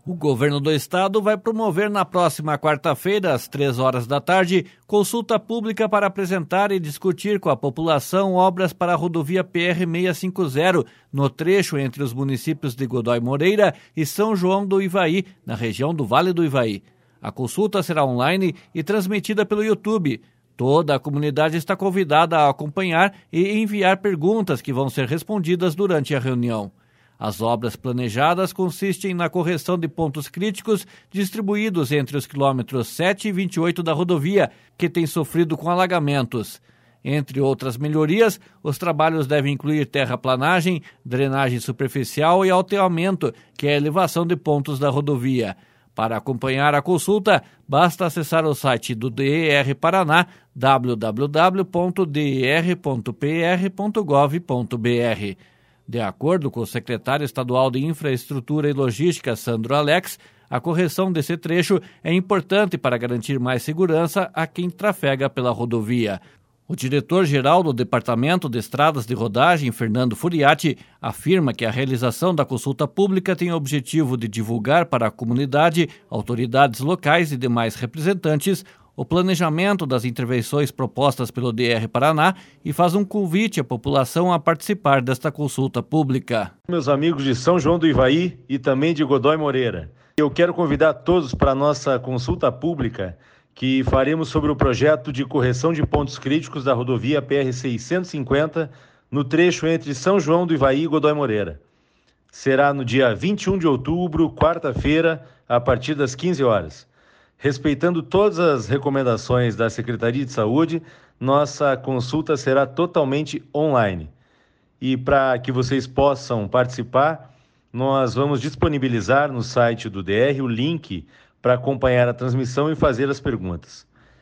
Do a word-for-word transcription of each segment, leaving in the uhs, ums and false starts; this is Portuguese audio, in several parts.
O governo do estado vai promover na próxima quarta-feira, às três horas da tarde, consulta pública para apresentar e discutir com a população obras para a rodovia P R seiscentos e cinquenta, no trecho entre os municípios de Godoy Moreira e São João do Ivaí, na região do Vale do Ivaí. A consulta será online e transmitida pelo YouTube. Toda a comunidade está convidada a acompanhar e enviar perguntas que vão ser respondidas durante a reunião. As obras planejadas consistem na correção de pontos críticos distribuídos entre os quilômetros sete e vinte e oito da rodovia, que tem sofrido com alagamentos. Entre outras melhorias, os trabalhos devem incluir terraplanagem, drenagem superficial e alteamento, que é a elevação de pontos da rodovia. Para acompanhar a consulta, basta acessar o site do D E R Paraná, w w w ponto d e r ponto p r ponto gov ponto b r. De acordo com o secretário estadual de Infraestrutura e Logística, Sandro Alex, a correção desse trecho é importante para garantir mais segurança a quem trafega pela rodovia. O diretor-geral do Departamento de Estradas de Rodagem, Fernando Furiati, afirma que a realização da consulta pública tem o objetivo de divulgar para a comunidade, autoridades locais e demais representantes o planejamento das intervenções propostas pelo D E R Paraná e faz um convite à população a participar desta consulta pública. Meus amigos de São João do Ivaí e também de Godoy Moreira, eu quero convidar todos para a nossa consulta pública que faremos sobre o projeto de correção de pontos críticos da rodovia P R seiscentos e cinquenta no trecho entre São João do Ivaí e Godoy Moreira. Será no dia vinte e um de outubro, quarta-feira, a partir das quinze horas. Respeitando todas as recomendações da Secretaria de Saúde, nossa consulta será totalmente online. E para que vocês possam participar, nós vamos disponibilizar no site do D R o link para acompanhar a transmissão e fazer as perguntas.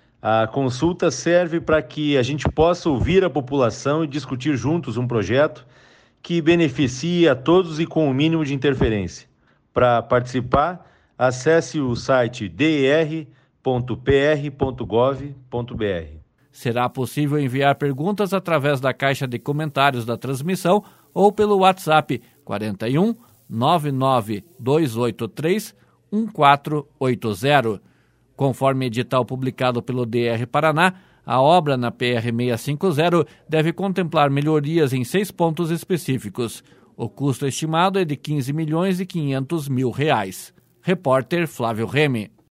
A consulta serve para que a gente possa ouvir a população e discutir juntos um projeto que beneficie a todos e com o mínimo de interferência. Para participar, acesse o site d e r ponto p r ponto gov ponto b r. Será possível enviar perguntas através da caixa de comentários da transmissão ou pelo WhatsApp quarenta e um, nove nove dois oito três, um quatro oito zero. Conforme edital publicado pelo D E R Paraná, a obra na P R seiscentos e cinquenta deve contemplar melhorias em seis pontos específicos. O custo estimado é de quinze milhões e quinhentos mil reais. Repórter Flávio Remy.